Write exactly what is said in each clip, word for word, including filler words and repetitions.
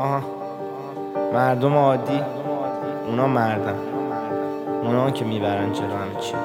آها مردم عادی اونا مردن، اونا که میبرن جلو همه چی.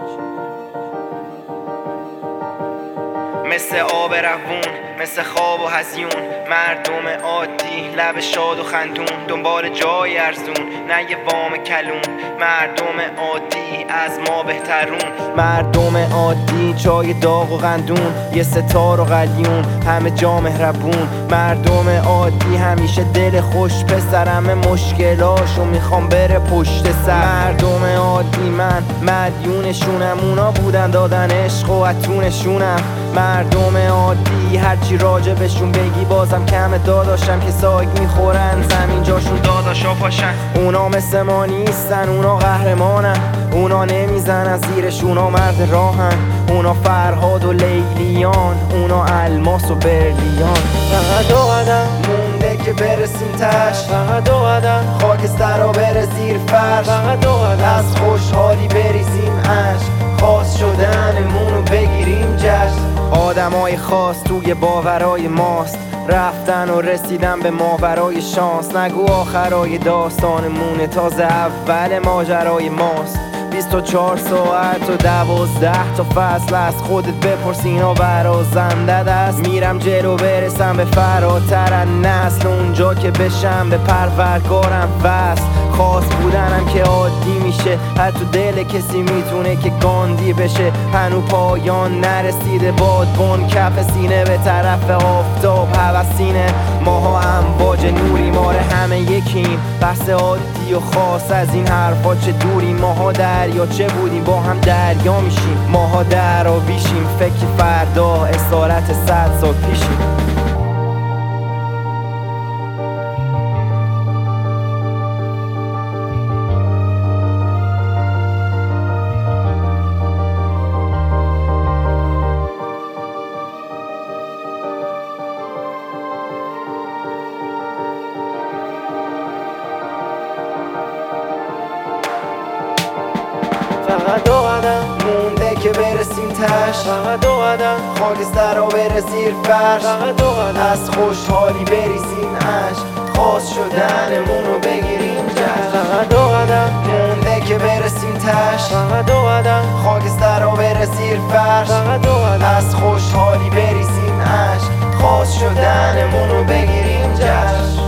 مثل آب روون، مثل خواب و هزیون، مردم عادی لب شاد و خندون، دنبال جای ارزون نه یه وام کلون. مردم عادی از ما بهترون، مردم عادی چای داغ و قندون، یه ستار و قلیون همه جا مهربون. مردم عادی همیشه دل خوش، پسرم مشکلاشو میخوام بره پشت سر. مردم عادی من مدیونشونم، اونا بودن دادن عشق و اتونشونم. مردم عادی هرچی راجع بهشون بگی بازم کمه، داداشم که ساگ میخورن زمین جاشون داداشا پاشن. اونا مثل ما نیستن، اونا قهرمانن، اونا نمیزنن زیرش، اونا مرد راهن. اونا فرهاد و لیلیان، اونا الماس و برلیان. فقط دو قدم مونده که برسیم تش، فقط دو قدم خاکسترها بره زیر فرش. فقط دو قدم از خوشحالی بریزیم عشق، خاص شدنمونو بگیریم جشن. آدمای خاص توی باورای ماست، رفتن و رسیدن به ماورای شانس. نگو آخرای داستانمونه، تازه اول ماجرای ماست. بیست و چهار ساعت و دوازده تا فصل از خودت بپرس، اینا برازنده دست. میرم جلو برسم به فراتر از نسل، اونجا که بشم به پروردگارم وصل. خاص بودنم که عادی میشه، حتی دل کسی میتونه که گاندی بشه. هنو پایان نرسیده بادبان کف سینه به طرف آفتاب هوسینه. ماها امواج نوری، ماره همه یکیم، بحث عادی و خاص از این حرفا چه دوری. ماها دریا چه بودیم با هم دریا میشیم، ماها دراویشیم فکر فردا اسارت صد سال پیشیم. فقط دو قدم مونده که برسیم تش، فقط دو قدم خاکسترها بره زیر فرش. فقط دو قدم از خوشحالی بریزیم عشق، خاص شدنمونو بگیریم جشن. فقط دو قدم مونده که برسیم تش، فقط دو قدم خاکسترها بره زیر فرش. فقط دو قدم از خوشحالی بریزیم عشق، خاص شدنمونو بگیریم جشن.